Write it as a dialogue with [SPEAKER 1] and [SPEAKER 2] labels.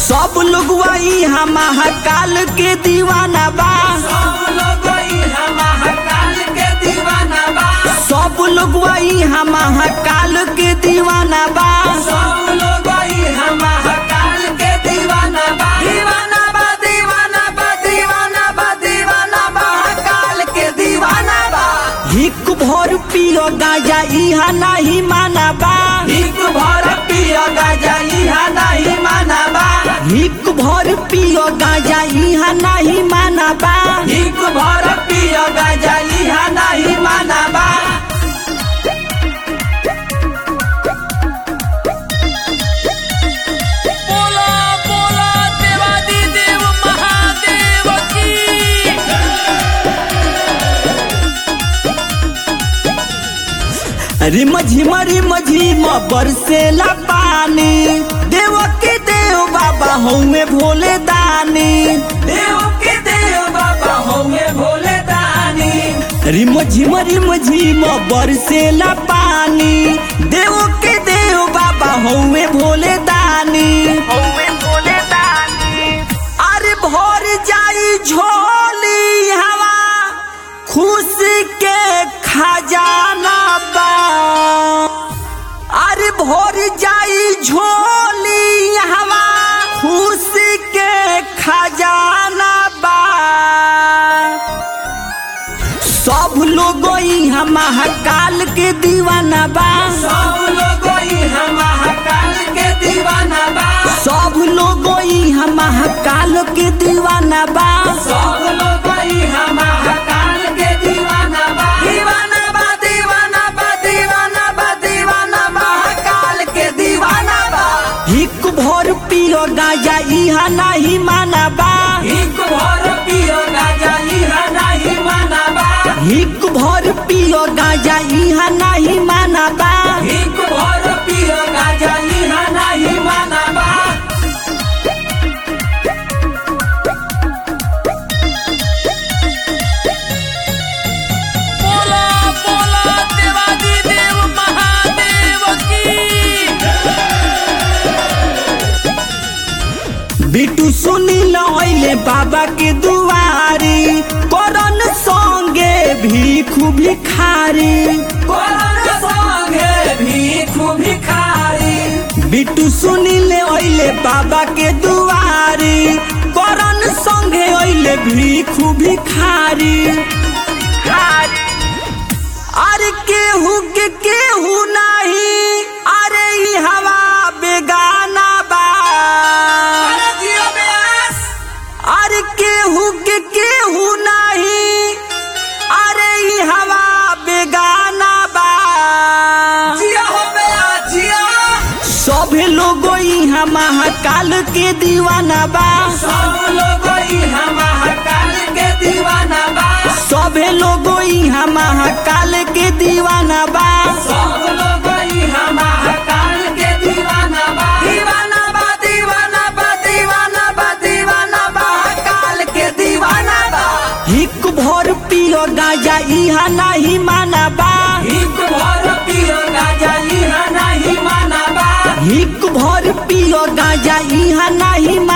[SPEAKER 1] सब लोग वही हम महाकाल के दीवाना बा।
[SPEAKER 2] सब लोग वही हम महाकाल के दीवाना बा।
[SPEAKER 1] सब लोग वही हम महाकाल के दीवाना बा।
[SPEAKER 2] सब लोग वही हम महाकाल के दीवाना बा। दीवाना बा दीवाना बा दीवाना बा दीवाना महाकाल के दीवाना बा।
[SPEAKER 1] हिक भर पियो गाजा इहा नहीं माना बा।
[SPEAKER 2] हिक भर पियो गाजा इहा नहीं माना बा।
[SPEAKER 1] हिक भर पियो गाजा इहा नहीं माना बा।
[SPEAKER 2] हिक भर पियो गाजा इहा नहीं माना बा।
[SPEAKER 3] बोला बोला देवादी देव महादेव की।
[SPEAKER 1] रिम झिम बरसेला पानी। देव के देव बाबा हमें भोले दानी।
[SPEAKER 2] देव के देव बाबा होंगे भोले दानी।
[SPEAKER 1] रिम झिम बरसेला पानी। देव के देव बाबा हमें भोले दानी। अरे भर जाई झोली हवा खुशी के खजाना बा। अरे भर जाई झोली हवा खुशी के खजाना बा। सब लोग हम महाकाल के दीवाना बा।
[SPEAKER 2] सब लोग वही हम महाकाल के दीवाना बा।
[SPEAKER 1] सब लोग हम महाकाल के दीवाना बा।
[SPEAKER 2] सब लोग वही हम महाकाल के दीवाना बा। दीवाना बा दीवाना बा दीवाना बा दीवाना महाकाल के दीवाना बा।
[SPEAKER 1] हिक भर पियो गाजा इहा नहीं माना बा।
[SPEAKER 2] हिक भर पियो गाजा इहा नहीं माना बा।
[SPEAKER 1] हिक भर पियो गाजा इहा नहीं माना बा।
[SPEAKER 2] हिक भर पियो गाजा इहा नहीं माना बा।
[SPEAKER 3] बोला बोला देवादी देव महादेव की।
[SPEAKER 1] बिटू सुनील अइले बाबा के दुआरी। करन संगे भीखु भिखारी।
[SPEAKER 2] कोरोना संगे भीखु भिखारी।
[SPEAKER 1] बिटू सुनील अइले बाबा के दुआरी। करन संगे अइले भीखु भिखारी। अरे केहू के केहू नहीं। अरे ई हवा बेगाना बा।
[SPEAKER 2] अरे जियो व्यास।
[SPEAKER 1] अरे केहू के केहू नहीं। अरे ई हवा बेगाना बा।
[SPEAKER 2] जियो हो व्यास जियो।
[SPEAKER 1] सभे लोग यहाँ महाकाल के दीवाना बा।
[SPEAKER 2] सब लोग वही हम महाकाल के दीवाना बा।
[SPEAKER 1] सभे लोग यहाँ महाकाल के दीवाना बा।
[SPEAKER 2] सब लोग वही हम महाकाल के दीवाना बा। दीवाना बा दीवाना बा दीवाना बा दीवाना महाकाल के दीवाना बा।
[SPEAKER 1] हिक भर पियो गाजा इहा नहीं माना बा।
[SPEAKER 2] हिक भर पियो गाजा इहा नहीं माना बा।
[SPEAKER 1] हिक भर पियो गाजा इहा नहीं